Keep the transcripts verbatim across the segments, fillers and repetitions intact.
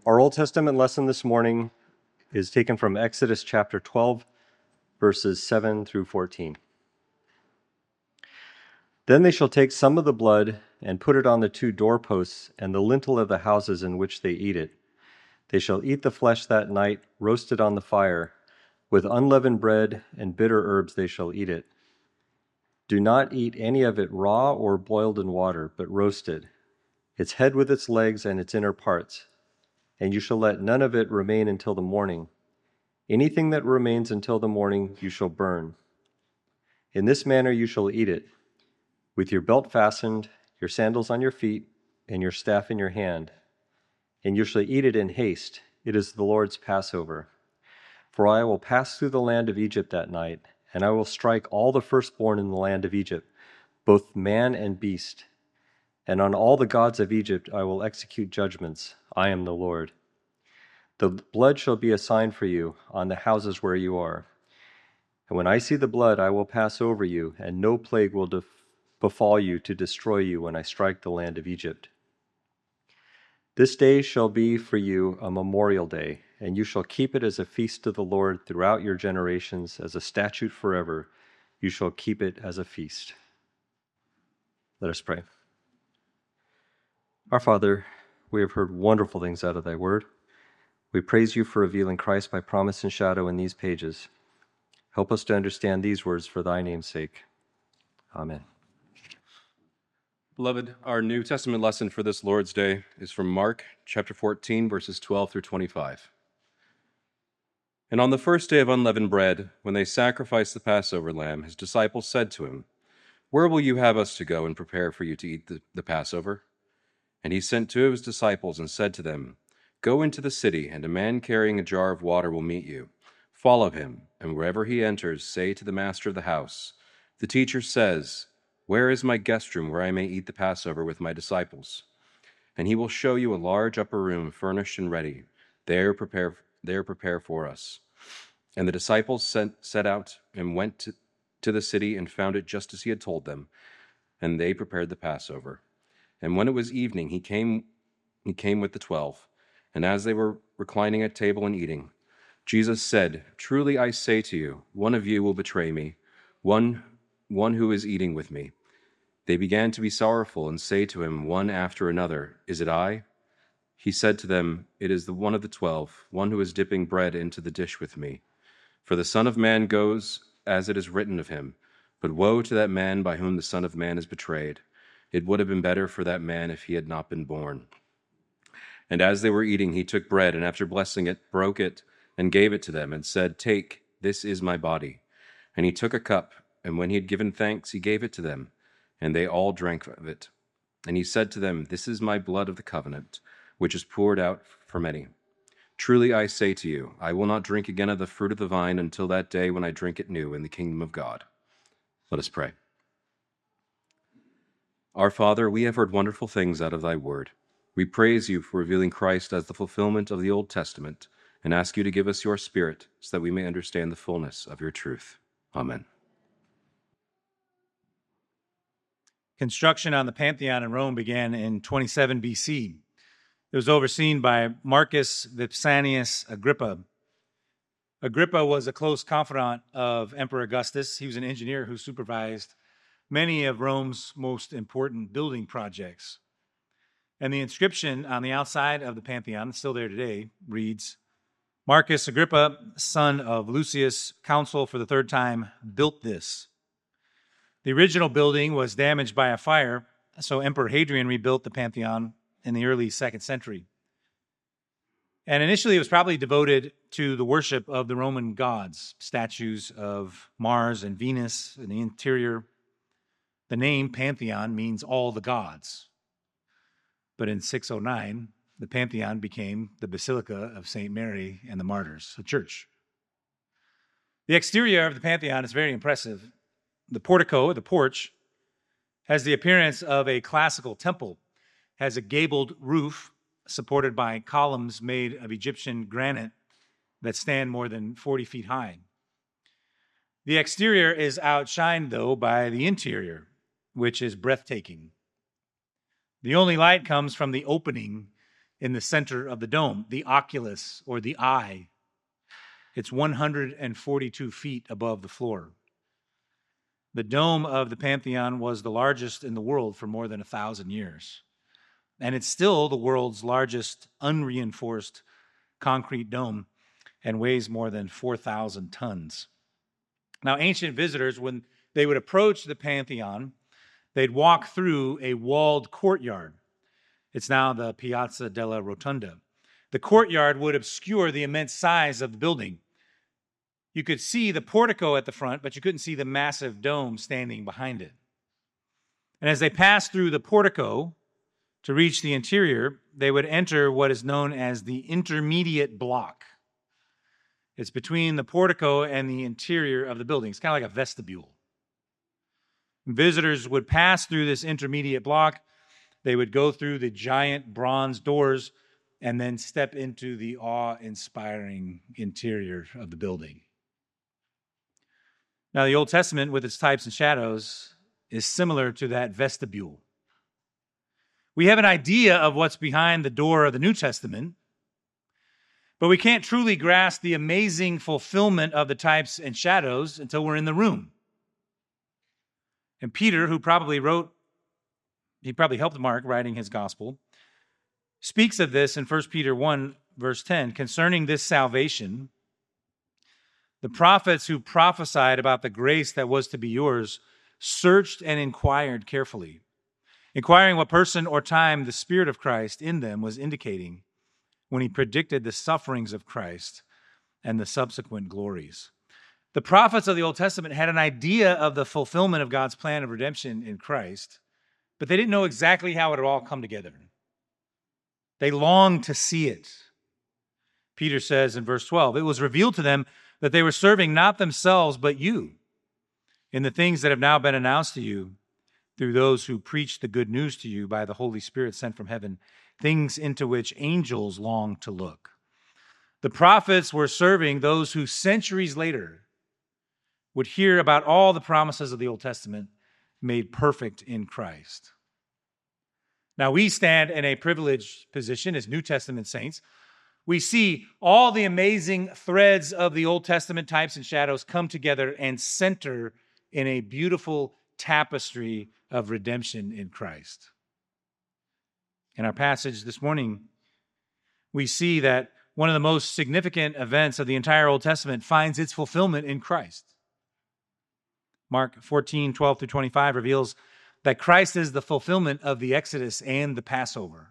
Our Old Testament lesson this morning is taken from Exodus chapter twelve, verses seven through fourteen. Then they shall take some of the blood and put it on the two doorposts and the lintel of the houses in which they eat it. They shall eat the flesh that night, roasted on the fire. With unleavened bread and bitter herbs they shall eat it. Do not eat any of it raw or boiled in water, but roasted, its head with its legs and its inner parts. And you shall let none of it remain until the morning. Anything that remains until the morning you shall burn. In this manner you shall eat it, with your belt fastened, your sandals on your feet, and your staff in your hand. And you shall eat it in haste. It is the Lord's Passover. For I will pass through the land of Egypt that night, and I will strike all the firstborn in the land of Egypt, both man and beast. And on all the gods of Egypt I will execute judgments. I am the Lord. The blood shall be a sign for you on the houses where you are. And when I see the blood, I will pass over you, and no plague will def- befall you to destroy you when I strike the land of Egypt. This day shall be for you a memorial day, and you shall keep it as a feast to the Lord throughout your generations, as a statute forever. You shall keep it as a feast. Let us pray. Our Father, we have heard wonderful things out of thy word. We praise you for revealing Christ by promise and shadow in these pages. Help us to understand these words for thy name's sake. Amen. Beloved, our New Testament lesson for this Lord's Day is from Mark chapter fourteen, verses twelve through twenty-five. And on the first day of unleavened bread, when they sacrificed the Passover lamb, his disciples said to him, "Where will you have us to go and prepare for you to eat the, the Passover?" And he sent two of his disciples and said to them, "Go into the city, and a man carrying a jar of water will meet you. Follow him, and wherever he enters, say to the master of the house, 'The teacher says, where is my guest room where I may eat the Passover with my disciples?' And he will show you a large upper room furnished and ready. There prepare, there prepare for us." And the disciples sent, set out and went to, to the city and found it just as he had told them, and they prepared the Passover. And when it was evening, he came, he came with the twelve. And as they were reclining at table and eating, Jesus said, "Truly I say to you, one of you will betray me, one one who is eating with me." They began to be sorrowful and say to him one after another, "Is it I?" He said to them, "It is the one of the twelve, one who is dipping bread into the dish with me. For the Son of Man goes as it is written of him, but woe to that man by whom the Son of Man is betrayed. It would have been better for that man if he had not been born." And as they were eating, he took bread, and after blessing it, broke it, and gave it to them, and said, "Take, this is my body." And he took a cup, and when he had given thanks, he gave it to them, and they all drank of it. And he said to them, "This is my blood of the covenant, which is poured out for many. Truly I say to you, I will not drink again of the fruit of the vine until that day when I drink it new in the kingdom of God." Let us pray. Our Father, we have heard wonderful things out of thy word. We praise you for revealing Christ as the fulfillment of the Old Testament, and ask you to give us your Spirit so that we may understand the fullness of your truth. Amen. Construction on the Pantheon in Rome began in twenty-seven B C. It was overseen by Marcus Vipsanius Agrippa. Agrippa was a close confidant of Emperor Augustus. He was an engineer who supervised many of Rome's most important building projects. And the inscription on the outside of the Pantheon, still there today, reads, "Marcus Agrippa, son of Lucius, consul for the third time, built this." The original building was damaged by a fire, so Emperor Hadrian rebuilt the Pantheon in the early second century. And initially it was probably devoted to the worship of the Roman gods, statues of Mars and Venus in the interior. The name Pantheon means all the gods. But in six oh nine, the Pantheon became the Basilica of Saint Mary and the Martyrs, a church. The exterior of the Pantheon is very impressive. The portico, the porch, has the appearance of a classical temple, has a gabled roof supported by columns made of Egyptian granite that stand more than forty feet high. The exterior is outshined, though, by the interior, which is breathtaking. The only light comes from the opening in the center of the dome, the oculus or the eye. It's one hundred forty-two feet above the floor. The dome of the Pantheon was the largest in the world for more than a thousand years. And it's still the world's largest unreinforced concrete dome and weighs more than four thousand tons. Now, ancient visitors, when they would approach the Pantheon, they'd walk through a walled courtyard. It's now the Piazza della Rotonda. The courtyard would obscure the immense size of the building. You could see the portico at the front, but you couldn't see the massive dome standing behind it. And as they passed through the portico to reach the interior, they would enter what is known as the intermediate block. It's between the portico and the interior of the building. It's kind of like a vestibule. Visitors would pass through this intermediate block. They would go through the giant bronze doors and then step into the awe-inspiring interior of the building. Now, the Old Testament, with its types and shadows, is similar to that vestibule. We have an idea of what's behind the door of the New Testament, but we can't truly grasp the amazing fulfillment of the types and shadows until we're in the room. And Peter, who probably wrote, he probably helped Mark writing his gospel, speaks of this in First Peter one, verse ten, concerning this salvation. The prophets who prophesied about the grace that was to be yours searched and inquired carefully, inquiring what person or time the Spirit of Christ in them was indicating when he predicted the sufferings of Christ and the subsequent glories. The prophets of the Old Testament had an idea of the fulfillment of God's plan of redemption in Christ, but they didn't know exactly how it would all come together. They longed to see it. Peter says in verse twelve, it was revealed to them that they were serving not themselves but you in the things that have now been announced to you through those who preach the good news to you by the Holy Spirit sent from heaven, things into which angels long to look. The prophets were serving those who centuries later would hear about all the promises of the Old Testament made perfect in Christ. Now, we stand in a privileged position as New Testament saints. We see all the amazing threads of the Old Testament types and shadows come together and center in a beautiful tapestry of redemption in Christ. In our passage this morning, we see that one of the most significant events of the entire Old Testament finds its fulfillment in Christ. Mark fourteen, twelve through twenty-five reveals that Christ is the fulfillment of the Exodus and the Passover.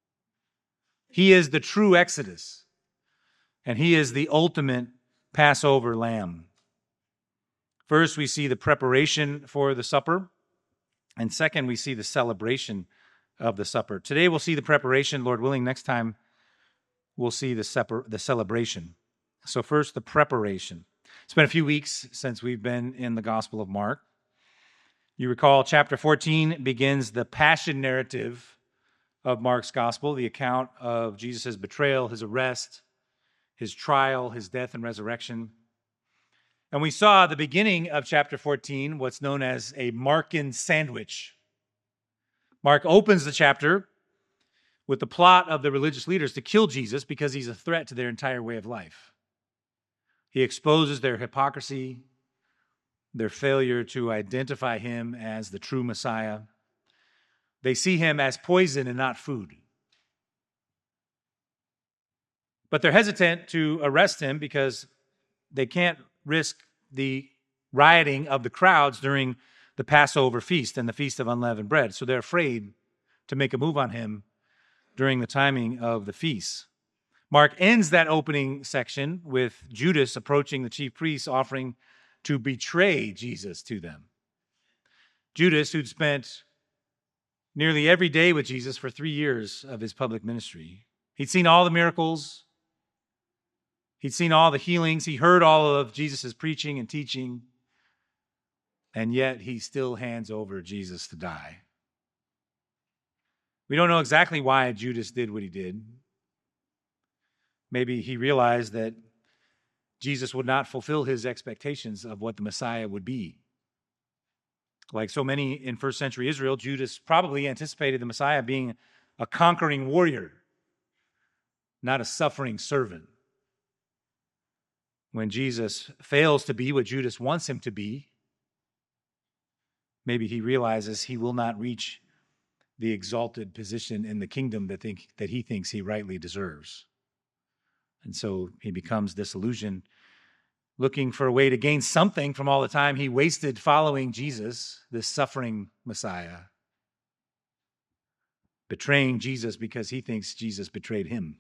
He is the true Exodus, and he is the ultimate Passover lamb. First, we see the preparation for the supper, and second, we see the celebration of the supper. Today, we'll see the preparation. Lord willing, next time, we'll see the, separ- the celebration. So first, the preparation. It's been a few weeks since we've been in the Gospel of Mark. You recall chapter fourteen begins the passion narrative of Mark's gospel, the account of Jesus' betrayal, his arrest, his trial, his death and resurrection. And we saw at the beginning of chapter fourteen what's known as a Markan sandwich. Mark opens the chapter with the plot of the religious leaders to kill Jesus because he's a threat to their entire way of life. He exposes their hypocrisy, their failure to identify him as the true Messiah. They see him as poison and not food. But they're hesitant to arrest him because they can't risk the rioting of the crowds during the Passover feast and the Feast of Unleavened Bread. So they're afraid to make a move on him during the timing of the feast. Mark ends that opening section with Judas approaching the chief priests, offering to betray Jesus to them. Judas, who'd spent nearly every day with Jesus for three years of his public ministry. He'd seen all the miracles. He'd seen all the healings. He heard all of Jesus' preaching and teaching. And yet he still hands over Jesus to die. We don't know exactly why Judas did what he did. Maybe he realized that Jesus would not fulfill his expectations of what the Messiah would be. Like so many in first century Israel, Judas probably anticipated the Messiah being a conquering warrior, not a suffering servant. When Jesus fails to be what Judas wants him to be, maybe he realizes he will not reach the exalted position in the kingdom that, think, that he thinks he rightly deserves. And so he becomes disillusioned, looking for a way to gain something from all the time he wasted following Jesus, this suffering Messiah, betraying Jesus because he thinks Jesus betrayed him.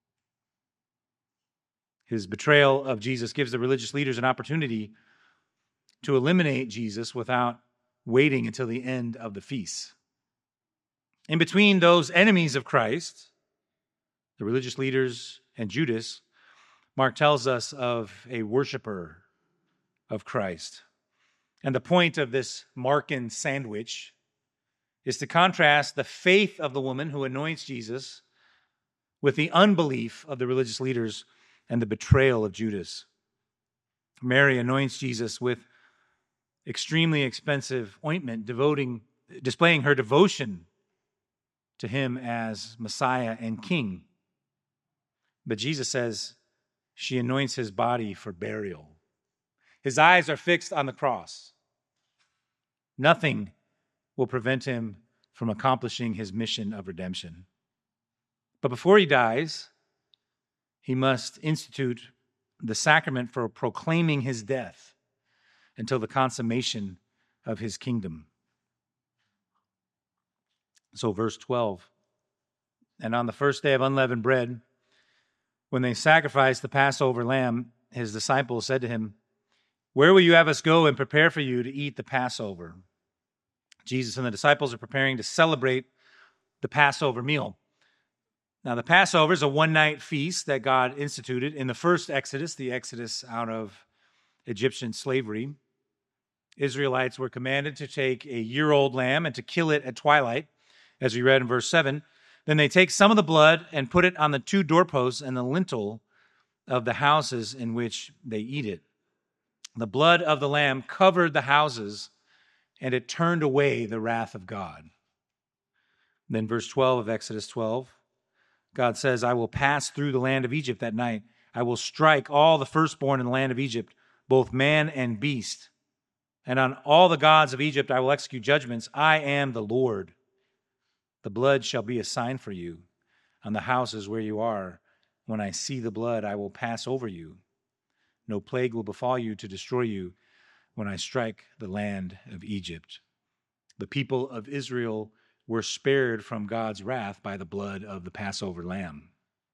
His betrayal of Jesus gives the religious leaders an opportunity to eliminate Jesus without waiting until the end of the feast. In between those enemies of Christ, the religious leaders and Judas, Mark tells us of a worshiper of Christ. And the point of this Markan sandwich is to contrast the faith of the woman who anoints Jesus with the unbelief of the religious leaders and the betrayal of Judas. Mary anoints Jesus with extremely expensive ointment, devoting, displaying her devotion to him as Messiah and King. But Jesus says she anoints his body for burial. His eyes are fixed on the cross. Nothing will prevent him from accomplishing his mission of redemption. But before he dies, he must institute the sacrament for proclaiming his death until the consummation of his kingdom. So verse twelve, and on the first day of unleavened bread, when they sacrificed the Passover lamb, his disciples said to him, "Where will you have us go and prepare for you to eat the Passover?" Jesus and the disciples are preparing to celebrate the Passover meal. Now, the Passover is a one-night feast that God instituted in the first Exodus, the Exodus out of Egyptian slavery. Israelites were commanded to take a year-old lamb and to kill it at twilight, as we read in verse seven. Then they take some of the blood and put it on the two doorposts and the lintel of the houses in which they eat it. The blood of the lamb covered the houses, and it turned away the wrath of God. Then verse twelve of Exodus twelve, God says, "I will pass through the land of Egypt that night. I will strike all the firstborn in the land of Egypt, both man and beast. And on all the gods of Egypt I will execute judgments. I am the Lord. The blood shall be a sign for you on the houses where you are. When I see the blood, I will pass over you. No plague will befall you to destroy you when I strike the land of Egypt." The people of Israel were spared from God's wrath by the blood of the Passover lamb.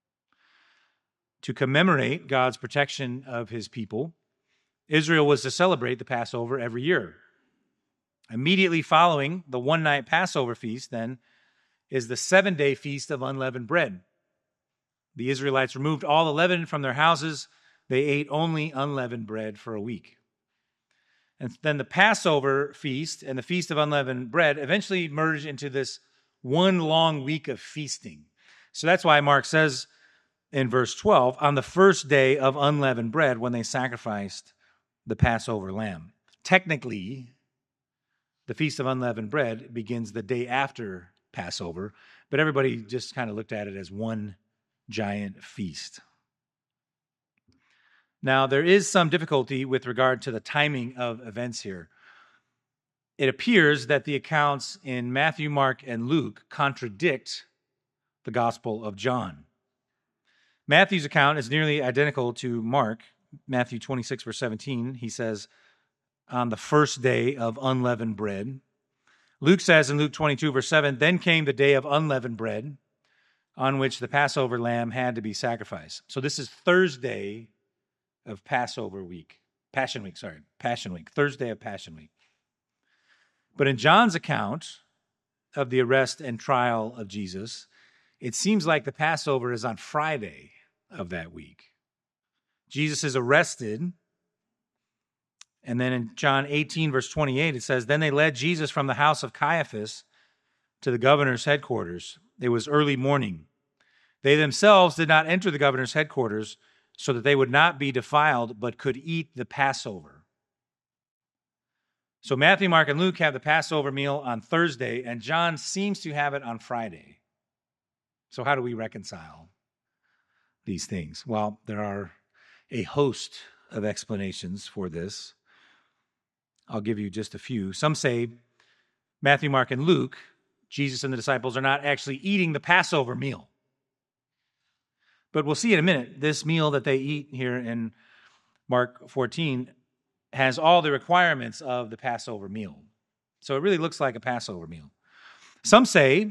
To commemorate God's protection of his people, Israel was to celebrate the Passover every year. Immediately following the one-night Passover feast, then, is the seven-day feast of unleavened bread. The Israelites removed all the leaven from their houses. They ate only unleavened bread for a week. And then the Passover feast and the Feast of Unleavened Bread eventually merged into this one long week of feasting. So that's why Mark says in verse twelve, on the first day of unleavened bread, when they sacrificed the Passover lamb. Technically, the Feast of Unleavened Bread begins the day after Passover, but everybody just kind of looked at it as one giant feast. Now, there is some difficulty with regard to the timing of events here. It appears that the accounts in Matthew, Mark, and Luke contradict the Gospel of John. Matthew's account is nearly identical to Mark. Matthew twenty-six, verse seventeen, he says, on the first day of unleavened bread. Luke says in Luke twenty-two, verse seven, then came the day of unleavened bread, on which the Passover lamb had to be sacrificed. So this is Thursday of Passover week. Passion week, sorry. Passion week. Thursday of Passion week. But in John's account of the arrest and trial of Jesus, it seems like the Passover is on Friday of that week. Jesus is arrested. And then in John eighteen, verse twenty-eight, it says, then they led Jesus from the house of Caiaphas to the governor's headquarters. It was early morning. They themselves did not enter the governor's headquarters so that they would not be defiled, but could eat the Passover. So Matthew, Mark, and Luke have the Passover meal on Thursday, and John seems to have it on Friday. So how do we reconcile? these things? Well, there are a host of explanations for this. I'll give you just a few. Some say Matthew, Mark, and Luke, Jesus and the disciples are not actually eating the Passover meal. But we'll see in a minute, this meal that they eat here in Mark fourteen has all the requirements of the Passover meal. So it really looks like a Passover meal. Some say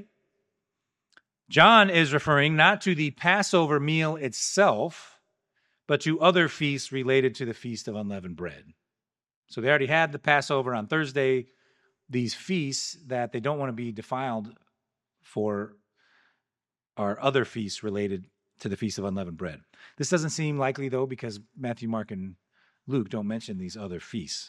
John is referring not to the Passover meal itself, but to other feasts related to the Feast of Unleavened Bread. So they already had the Passover on Thursday. These feasts that they don't want to be defiled for are other feasts related to the Feast of Unleavened Bread. This doesn't seem likely, though, because Matthew, Mark, and Luke don't mention these other feasts.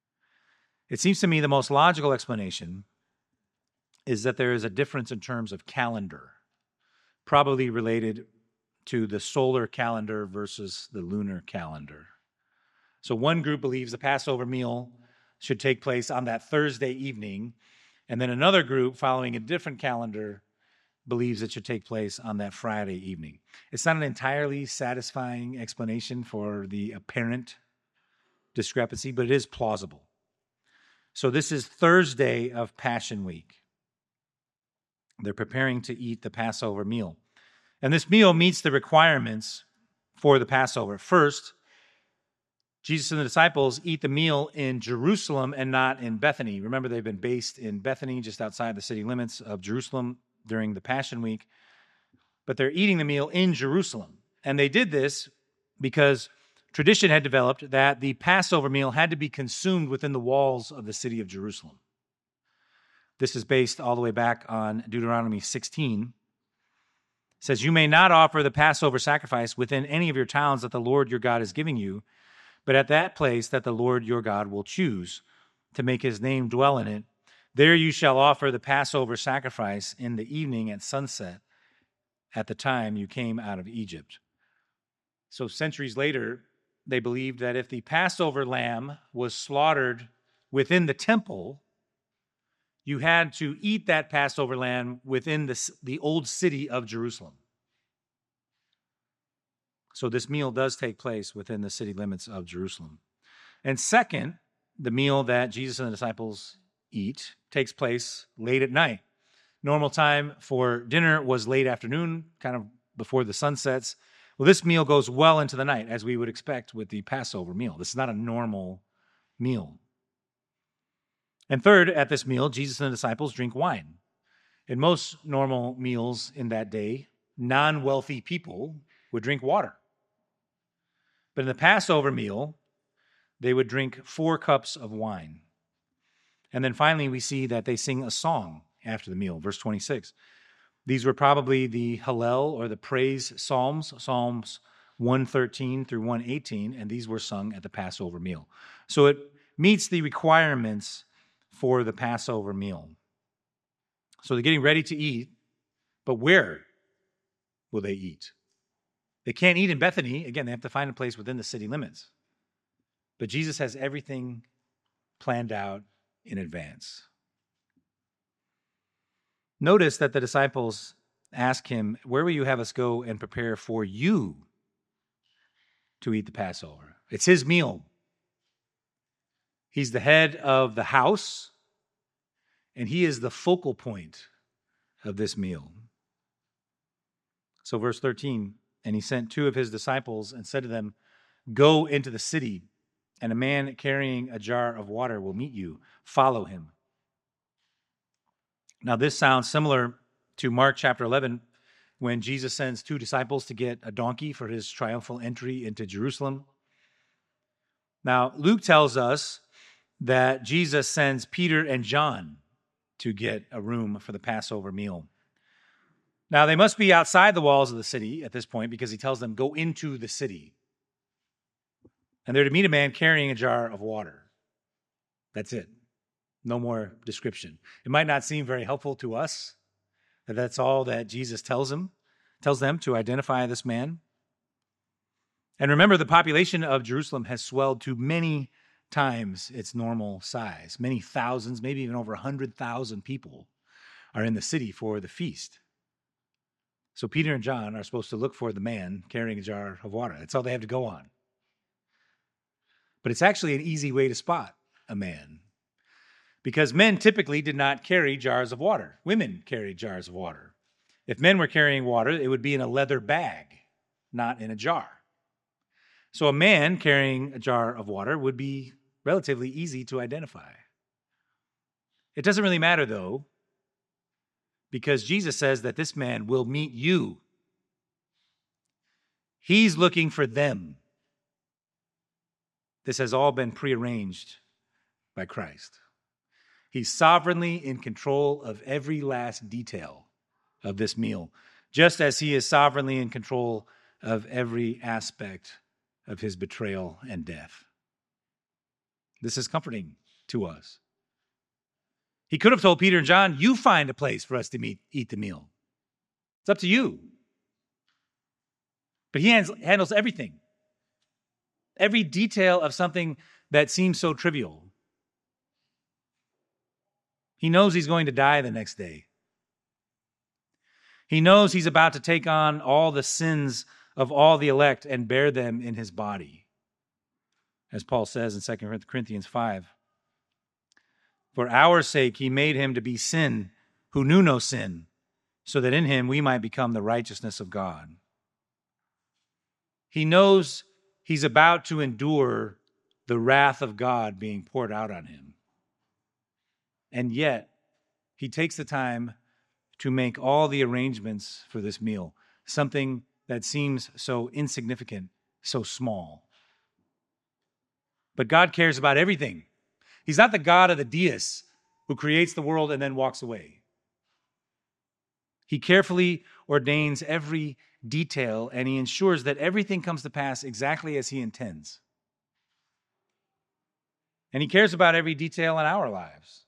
It seems to me the most logical explanation is that there is a difference in terms of calendar, probably related to the solar calendar versus the lunar calendar. So one group believes the Passover meal should take place on that Thursday evening, and then another group, following a different calendar, believes it should take place on that Friday evening. It's not an entirely satisfying explanation for the apparent discrepancy, but it is plausible. So this is Thursday of Passion Week. They're preparing to eat the Passover meal. And this meal meets the requirements for the Passover. First, Jesus and the disciples eat the meal in Jerusalem and not in Bethany. Remember, they've been based in Bethany, just outside the city limits of Jerusalem during the Passion Week. But they're eating the meal in Jerusalem. And they did this because tradition had developed that the Passover meal had to be consumed within the walls of the city of Jerusalem. This is based all the way back on Deuteronomy sixteen. It says, "You may not offer the Passover sacrifice within any of your towns that the Lord your God is giving you, but at that place that the Lord your God will choose to make his name dwell in it, there you shall offer the Passover sacrifice in the evening at sunset at the time you came out of Egypt." So centuries later, they believed that if the Passover lamb was slaughtered within the temple, you had to eat that Passover lamb within the, the old city of Jerusalem. So this meal does take place within the city limits of Jerusalem. And second, the meal that Jesus and the disciples eat takes place late at night. Normal time for dinner was late afternoon, kind of before the sun sets. Well, this meal goes well into the night, as we would expect with the Passover meal. This is not a normal meal. And third, at this meal, Jesus and the disciples drink wine. In most normal meals in that day, non-wealthy people would drink water. But in the Passover meal, they would drink four cups of wine. And then finally, we see that they sing a song after the meal, verse twenty-six. These were probably the Hallel or the praise psalms, Psalms one thirteen through one eighteen, and these were sung at the Passover meal. So it meets the requirements for the Passover meal. So they're getting ready to eat, but where will they eat? They can't eat in Bethany. Again, they have to find a place within the city limits. But Jesus has everything planned out in advance. Notice that the disciples ask him, "Where will you have us go and prepare for you to eat the Passover?" It's his meal. He's the head of the house, and he is the focal point of this meal. So verse thirteen, "And he sent two of his disciples and said to them, 'Go into the city, and a man carrying a jar of water will meet you. Follow him.'" Now this sounds similar to Mark chapter eleven, when Jesus sends two disciples to get a donkey for his triumphal entry into Jerusalem. Now Luke tells us that Jesus sends Peter and John to get a room for the Passover meal. Now, they must be outside the walls of the city at this point, because he tells them, "Go into the city." And they're to meet a man carrying a jar of water. That's it. No more description. It might not seem very helpful to us that that's all that Jesus tells him, tells them to identify this man. And remember, the population of Jerusalem has swelled to many times its normal size. Many thousands, maybe even over one hundred thousand people are in the city for the feast. So Peter and John are supposed to look for the man carrying a jar of water. That's all they have to go on. But it's actually an easy way to spot a man, because men typically did not carry jars of water. Women carried jars of water. If men were carrying water, it would be in a leather bag, not in a jar. So a man carrying a jar of water would be relatively easy to identify. It doesn't really matter, though, because Jesus says that this man will meet you. He's looking for them. This has all been prearranged by Christ. He's sovereignly in control of every last detail of this meal, just as he is sovereignly in control of every aspect of his betrayal and death. This is comforting to us. He could have told Peter and John, you find a place for us to meet, eat the meal. It's up to you. But he handles everything. Every detail of something that seems so trivial. He knows he's going to die the next day. He knows he's about to take on all the sins of all the elect and bear them in his body. As Paul says in Second Corinthians five. For our sake, he made him to be sin who knew no sin, so that in him we might become the righteousness of God. He knows he's about to endure the wrath of God being poured out on him. And yet, he takes the time to make all the arrangements for this meal, something that seems so insignificant, so small. But God cares about everything. He's not the God of the deists who creates the world and then walks away. He carefully ordains every detail, and he ensures that everything comes to pass exactly as he intends. And he cares about every detail in our lives.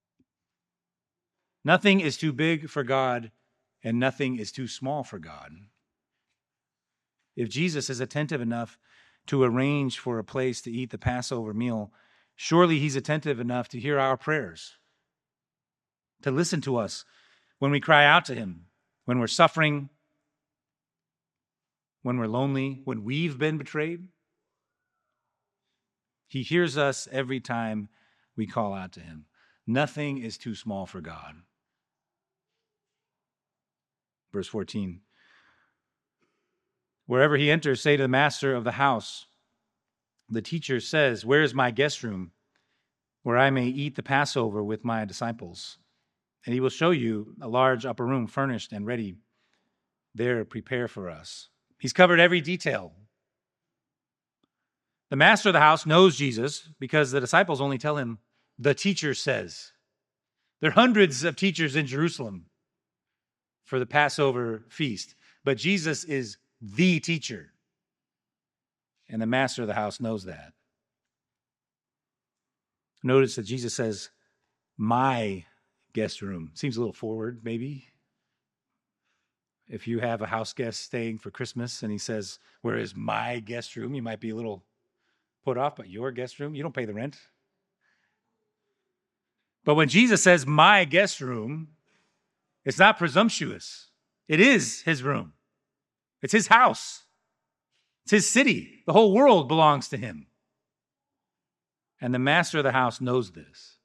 Nothing is too big for God, and nothing is too small for God. If Jesus is attentive enough to arrange for a place to eat the Passover meal, surely he's attentive enough to hear our prayers, to listen to us when we cry out to him, when we're suffering, when we're lonely, when we've been betrayed. He hears us every time we call out to him. Nothing is too small for God. Verse fourteen. Wherever he enters, say to the master of the house, the teacher says, where is my guest room, where I may eat the Passover with my disciples? And he will show you a large upper room furnished and ready. There, prepare for us. He's covered every detail. The master of the house knows Jesus because the disciples only tell him, the teacher says. There are hundreds of teachers in Jerusalem for the Passover feast, but Jesus is the teacher. And the master of the house knows that. Notice that Jesus says, my guest room. Seems a little forward, maybe. If you have a house guest staying for Christmas and he says, where is my guest room? You might be a little put off, but your guest room? You don't pay the rent. But when Jesus says, my guest room, it's not presumptuous. It is his room. It's his house. It's his city. The whole world belongs to him. And the master of the house knows this.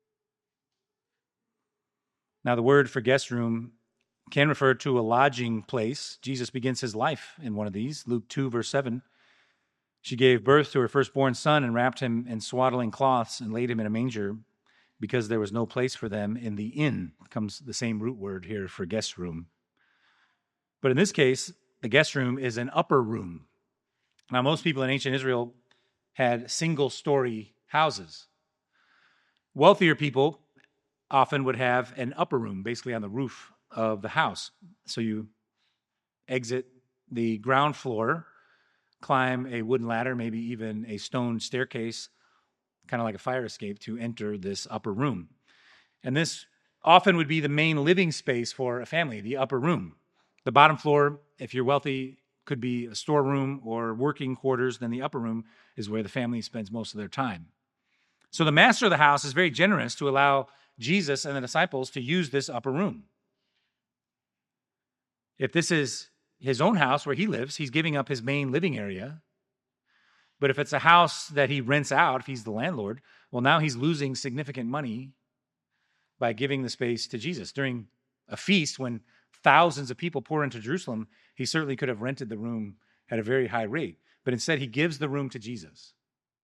Now, the word for guest room can refer to a lodging place. Jesus begins his life in one of these. Luke two, verse seven. She gave birth to her firstborn son and wrapped him in swaddling cloths and laid him in a manger because there was no place for them in the inn. Comes the same root word here for guest room. But in this case, the guest room is an upper room. Now, most people in ancient Israel had single-story houses. Wealthier people often would have an upper room, basically on the roof of the house. So you exit the ground floor, climb a wooden ladder, maybe even a stone staircase, kind of like a fire escape, to enter this upper room. And this often would be the main living space for a family, the upper room. The bottom floor, if you're wealthy, could be a storeroom or working quarters. Then the upper room is where the family spends most of their time. So the master of the house is very generous to allow Jesus and the disciples to use this upper room. If this is his own house where he lives, he's giving up his main living area. But if it's a house that he rents out, if he's the landlord, well, now he's losing significant money by giving the space to Jesus. During a feast, when thousands of people pour into Jerusalem, he certainly could have rented the room at a very high rate. But instead, he gives the room to Jesus.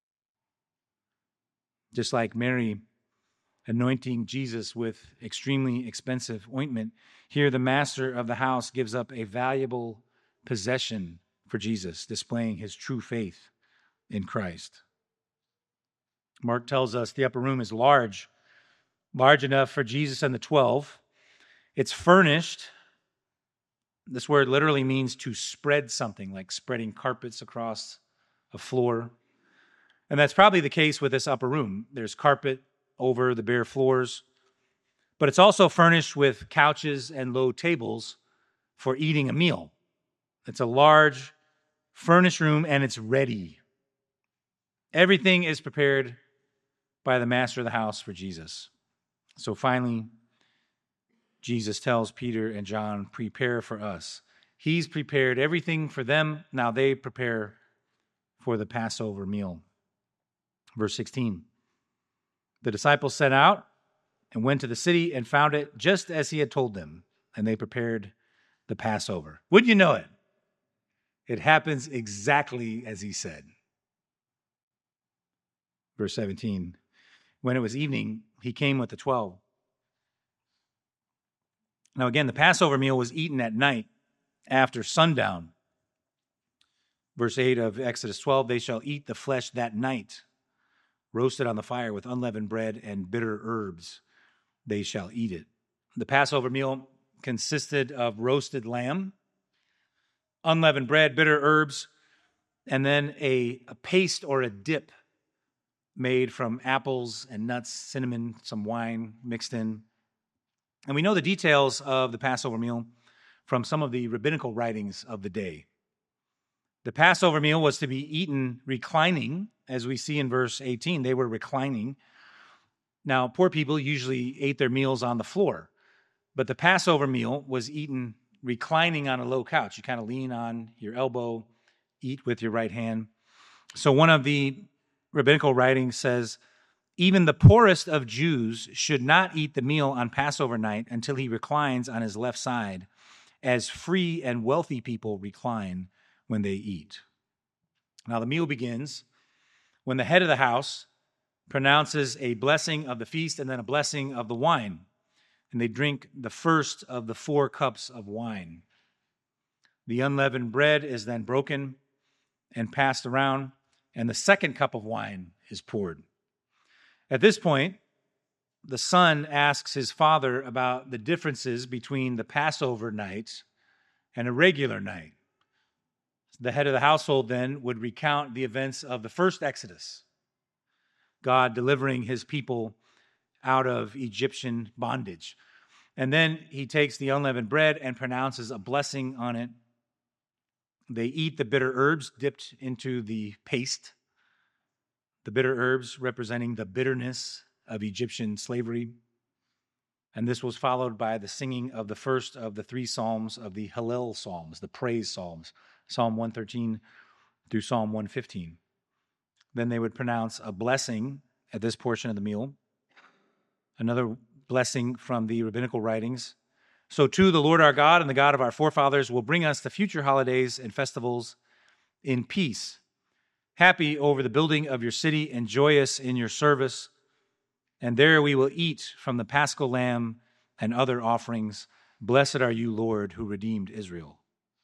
Just like Mary anointing Jesus with extremely expensive ointment, here the master of the house gives up a valuable possession for Jesus, displaying his true faith in Christ. Mark tells us the upper room is large, large enough for Jesus and the twelve. It's furnished. This word literally means to spread something, like spreading carpets across a floor. And that's probably the case with this upper room. There's carpet over the bare floors, but it's also furnished with couches and low tables for eating a meal. It's a large, furnished room, and it's ready. Everything is prepared by the master of the house for Jesus. So finally, Jesus tells Peter and John, prepare for us. He's prepared everything for them. Now they prepare for the Passover meal. Verse sixteen, the disciples set out and went to the city and found it just as he had told them, and they prepared the Passover. Wouldn't you know it? It happens exactly as he said. Verse seventeen, when it was evening, he came with the twelve. Now again, the Passover meal was eaten at night after sundown. Verse eight of Exodus twelve, they shall eat the flesh that night, roasted on the fire with unleavened bread and bitter herbs. They shall eat it. The Passover meal consisted of roasted lamb, unleavened bread, bitter herbs, and then a, a paste or a dip made from apples and nuts, cinnamon, some wine mixed in. And we know the details of the Passover meal from some of the rabbinical writings of the day. The Passover meal was to be eaten reclining, as we see in verse eighteen. They were reclining. Now, poor people usually ate their meals on the floor, but the Passover meal was eaten reclining on a low couch. You kind of lean on your elbow, eat with your right hand. So one of the rabbinical writings says, even the poorest of Jews should not eat the meal on Passover night until he reclines on his left side, as free and wealthy people recline when they eat. Now the meal begins when the head of the house pronounces a blessing of the feast and then a blessing of the wine. And they drink the first of the four cups of wine. The unleavened bread is then broken and passed around, and the second cup of wine is poured. At this point, the son asks his father about the differences between the Passover night and a regular night. The head of the household then would recount the events of the first Exodus, God delivering his people out of Egyptian bondage. And then he takes the unleavened bread and pronounces a blessing on it. They eat the bitter herbs dipped into the paste, the bitter herbs representing the bitterness of Egyptian slavery. And this was followed by the singing of the first of the three psalms of the Hallel psalms, the praise psalms, Psalm one thirteen through Psalm one fifteen. Then they would pronounce a blessing at this portion of the meal, another blessing from the rabbinical writings. So too, the Lord our God and the God of our forefathers will bring us the future holidays and festivals in peace, happy over the building of your city and joyous in your service. And there we will eat from the paschal lamb and other offerings. Blessed are you, Lord, who redeemed Israel.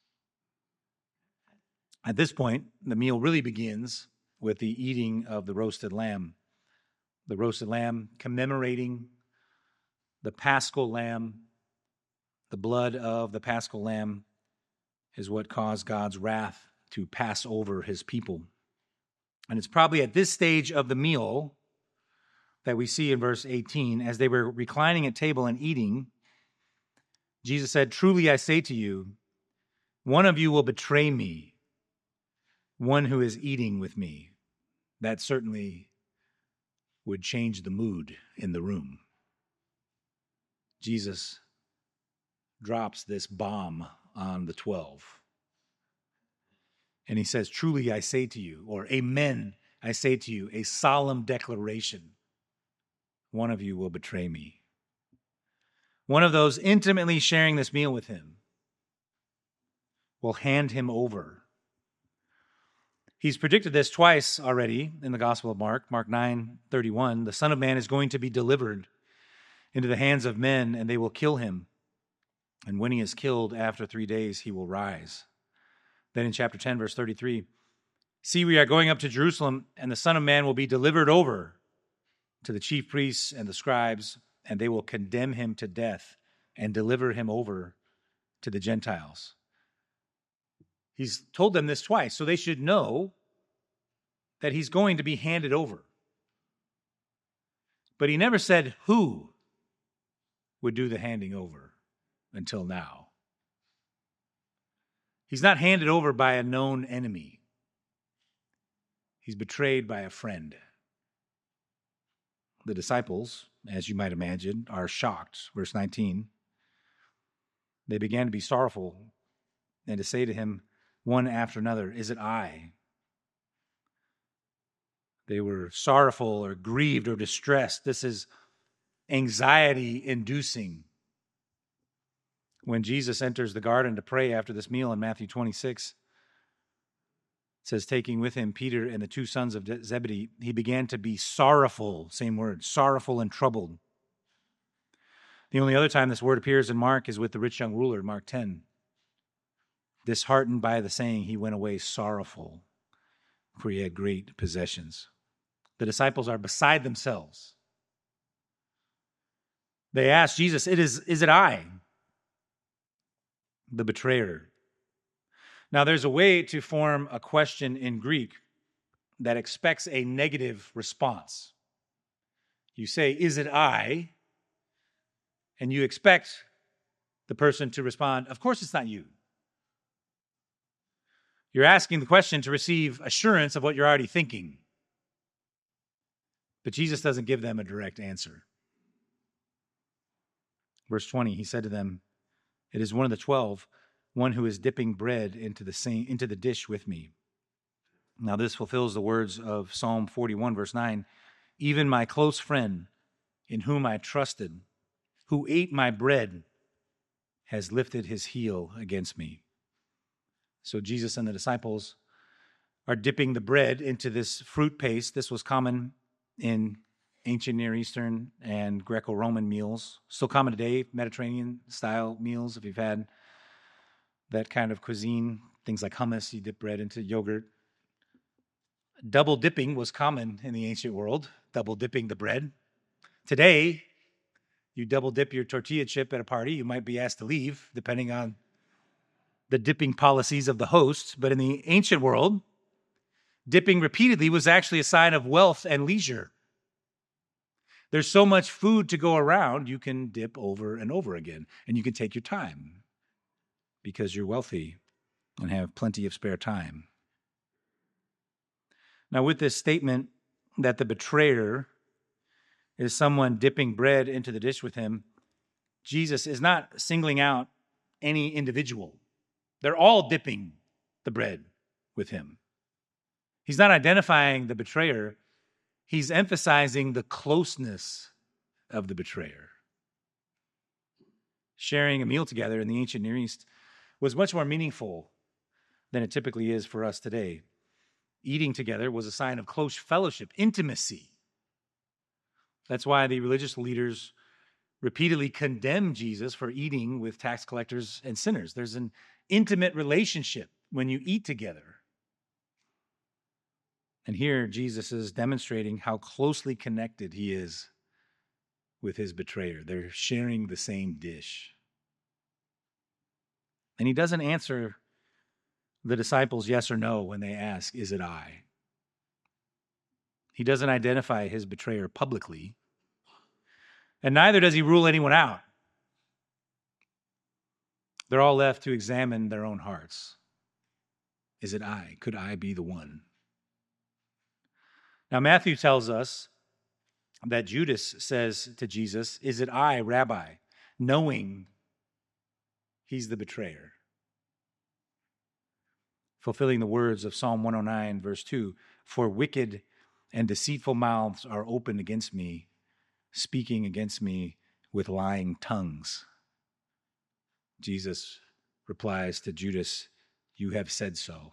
At this point, the meal really begins with the eating of the roasted lamb. The roasted lamb commemorating the paschal lamb. The blood of the paschal lamb is what caused God's wrath to pass over his people. And it's probably at this stage of the meal that we see in verse eighteen, as they were reclining at table and eating, Jesus said, truly I say to you, one of you will betray me, one who is eating with me. That certainly would change the mood in the room. Jesus drops this bomb on the twelve. And he says, truly I say to you, or amen, I say to you, a solemn declaration, one of you will betray me. One of those intimately sharing this meal with him will hand him over. He's predicted this twice already in the Gospel of Mark, Mark nine thirty-one. The Son of Man is going to be delivered into the hands of men, and they will kill him. And when he is killed, after three days, he will rise. Then in chapter ten, verse thirty-three, see, we are going up to Jerusalem, and the Son of Man will be delivered over to the chief priests and the scribes, and they will condemn him to death and deliver him over to the Gentiles. He's told them this twice, so they should know that he's going to be handed over. But he never said who would do the handing over until now. He's not handed over by a known enemy. He's betrayed by a friend. The disciples, as you might imagine, are shocked. Verse nineteen. They began to be sorrowful and to say to him one after another, is it I? They were sorrowful or grieved or distressed. This is anxiety-inducing. When Jesus enters the garden to pray after this meal in Matthew twenty-six, it says, taking with him Peter and the two sons of Zebedee, he began to be sorrowful, same word, sorrowful and troubled. The only other time this word appears in Mark is with the rich young ruler, Mark ten. Disheartened by the saying, he went away sorrowful, for he had great possessions. The disciples are beside themselves. They ask Jesus, it is, is it I, the betrayer? Now, there's a way to form a question in Greek that expects a negative response. You say, is it I? And you expect the person to respond, of course it's not you. You're asking the question to receive assurance of what you're already thinking. But Jesus doesn't give them a direct answer. Verse twenty, he said to them, it is one of the twelve, one who is dipping bread into the same, into the dish with me. Now this fulfills the words of Psalm forty-one, verse nine. Even my close friend, in whom I trusted, who ate my bread, has lifted his heel against me. So Jesus and the disciples are dipping the bread into this fruit paste. This was common in ancient Near Eastern and Greco-Roman meals. Still common today, Mediterranean-style meals. If you've had that kind of cuisine, things like hummus, you dip bread into yogurt. Double dipping was common in the ancient world, double dipping the bread. Today, you double dip your tortilla chip at a party, you might be asked to leave, depending on the dipping policies of the host. But in the ancient world, dipping repeatedly was actually a sign of wealth and leisure. There's so much food to go around, you can dip over and over again, and you can take your time because you're wealthy and have plenty of spare time. Now, with this statement that the betrayer is someone dipping bread into the dish with him, Jesus is not singling out any individual. They're all dipping the bread with him. He's not identifying the betrayer. He's emphasizing the closeness of the betrayer. Sharing a meal together in the ancient Near East was much more meaningful than it typically is for us today. Eating together was a sign of close fellowship, intimacy. That's why the religious leaders repeatedly condemned Jesus for eating with tax collectors and sinners. There's an intimate relationship when you eat together. And here Jesus is demonstrating how closely connected he is with his betrayer. They're sharing the same dish. And he doesn't answer the disciples yes or no when they ask, is it I? He doesn't identify his betrayer publicly, and neither does he rule anyone out. They're all left to examine their own hearts. Is it I? Could I be the one? Now, Matthew tells us that Judas says to Jesus, is it I, Rabbi, knowing he's the betrayer. fulfilling the words of Psalm one oh nine, verse two, for wicked and deceitful mouths are opened against me, speaking against me with lying tongues. Jesus replies to Judas, you have said so.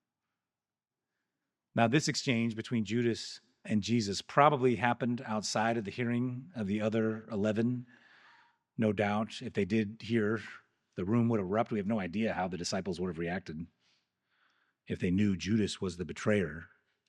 Now, this exchange between Judas and Jesus probably happened outside of the hearing of the other eleven. No doubt, if they did hear, the room would erupt. We have no idea how the disciples would have reacted if they knew Judas was the betrayer.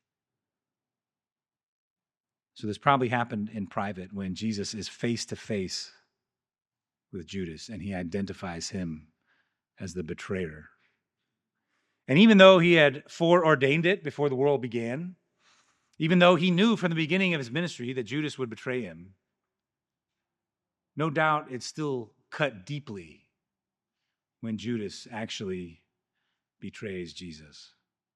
So this probably happened in private when Jesus is face to face with Judas and he identifies him as the betrayer. And even though he had foreordained it before the world began, even though he knew from the beginning of his ministry that Judas would betray him, no doubt it still cut deeply when Judas actually betrays Jesus.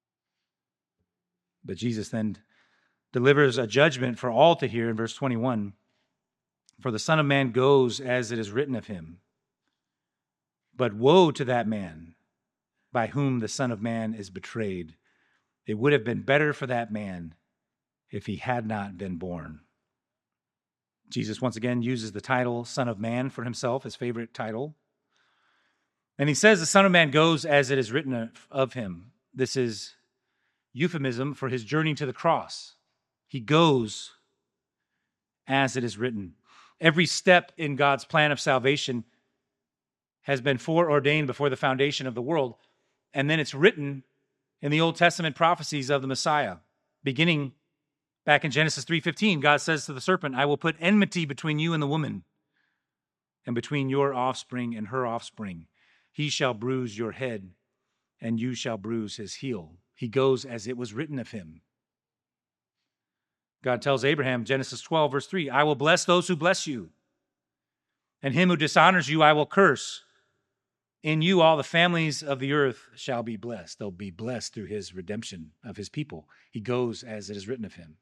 But Jesus then delivers a judgment for all to hear in verse twenty-one. For the Son of Man goes as it is written of him. But woe to that man by whom the Son of Man is betrayed. It would have been better for that man if he had not been born. Jesus once again uses the title Son of Man for himself, his favorite title. And he says the Son of Man goes as it is written of him. This is euphemism for his journey to the cross. He goes as it is written. Every step in God's plan of salvation has been foreordained before the foundation of the world. And then it's written in the Old Testament prophecies of the Messiah. Beginning back in Genesis three fifteen, God says to the serpent, I will put enmity between you and the woman, and between your offspring and her offspring. He shall bruise your head, and you shall bruise his heel. He goes as it was written of him. God tells Abraham, Genesis twelve, verse three, I will bless those who bless you, and him who dishonors you I will curse. In you all the families of the earth shall be blessed. They'll be blessed through his redemption of his people. He goes as it is written of him.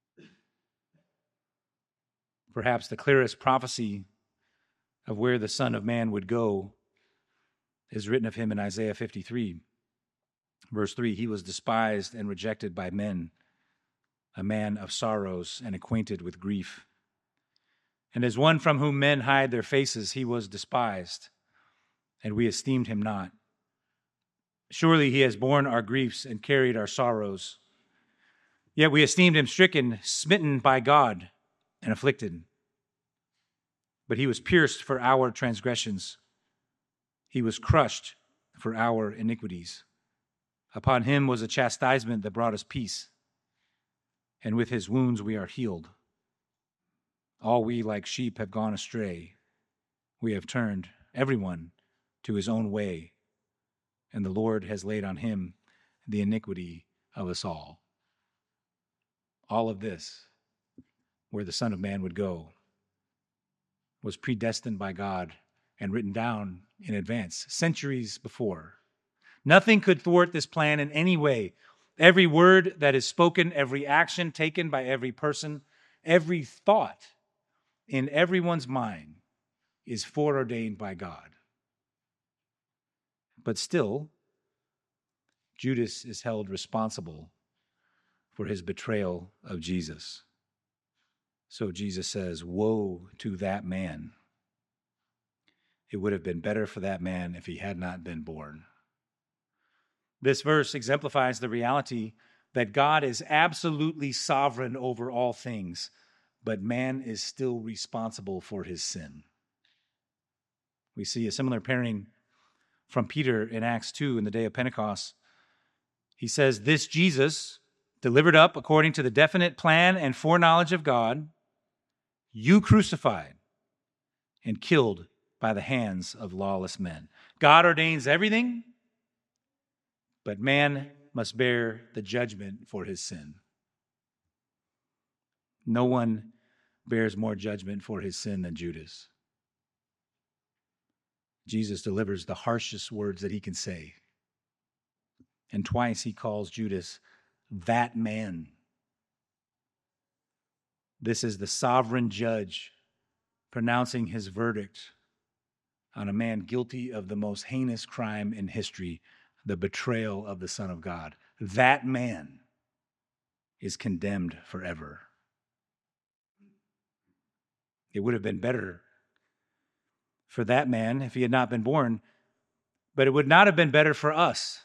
Perhaps the clearest prophecy of where the Son of Man would go is written of him in Isaiah fifty-three. Verse three, he was despised and rejected by men, a man of sorrows and acquainted with grief. And as one from whom men hide their faces, he was despised, and we esteemed him not. Surely he has borne our griefs and carried our sorrows. Yet we esteemed him stricken, smitten by God, and afflicted. But he was pierced for our transgressions. He was crushed for our iniquities. Upon him was a chastisement that brought us peace, and with his wounds we are healed. All we like sheep have gone astray. We have turned, everyone, to his own way, and the Lord has laid on him the iniquity of us all. All of this, where the Son of Man would go, was predestined by God and written down in advance, centuries before. Nothing could thwart this plan in any way. Every word that is spoken, every action taken by every person, every thought in everyone's mind is foreordained by God. But still, Judas is held responsible for his betrayal of Jesus. So Jesus says, woe to that man. It would have been better for that man if he had not been born. This verse exemplifies the reality that God is absolutely sovereign over all things, but man is still responsible for his sin. We see a similar pairing from Peter in Acts two in the day of Pentecost. He says, this Jesus, delivered up according to the definite plan and foreknowledge of God, you crucified and killed by the hands of lawless men. God ordains everything, but man must bear the judgment for his sin. No one bears more judgment for his sin than Judas. Jesus delivers the harshest words that he can say. And twice he calls Judas that man. This is the sovereign judge pronouncing his verdict on a man guilty of the most heinous crime in history, the betrayal of the Son of God. That man is condemned forever. It would have been better for that man if he had not been born, but it would not have been better for us.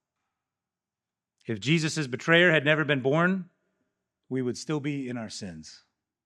If Jesus' betrayer had never been born, we would still be in our sins.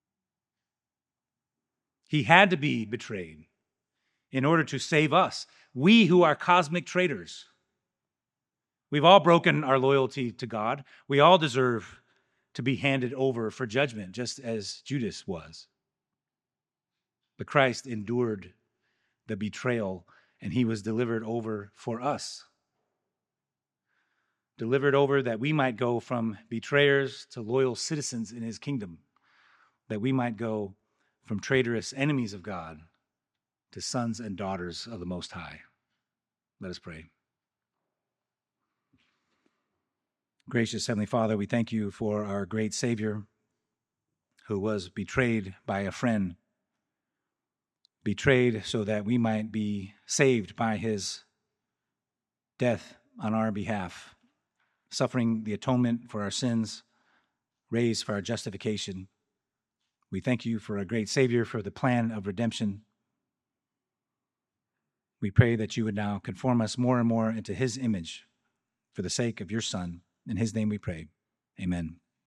He had to be betrayed in order to save us, we who are cosmic traitors. We've all broken our loyalty to God. We all deserve to be handed over for judgment, just as Judas was. But Christ endured the betrayal, and he was delivered over for us. Delivered over that we might go from betrayers to loyal citizens in his kingdom, that we might go from traitorous enemies of God to sons and daughters of the Most High. Let us pray. Gracious Heavenly Father, we thank you for our great Savior who was betrayed by a friend, betrayed so that we might be saved by his death on our behalf, suffering the atonement for our sins, raised for our justification. We thank you for a great Savior, for the plan of redemption. We pray that you would now conform us more and more into his image for the sake of your Son. In his name we pray. Amen.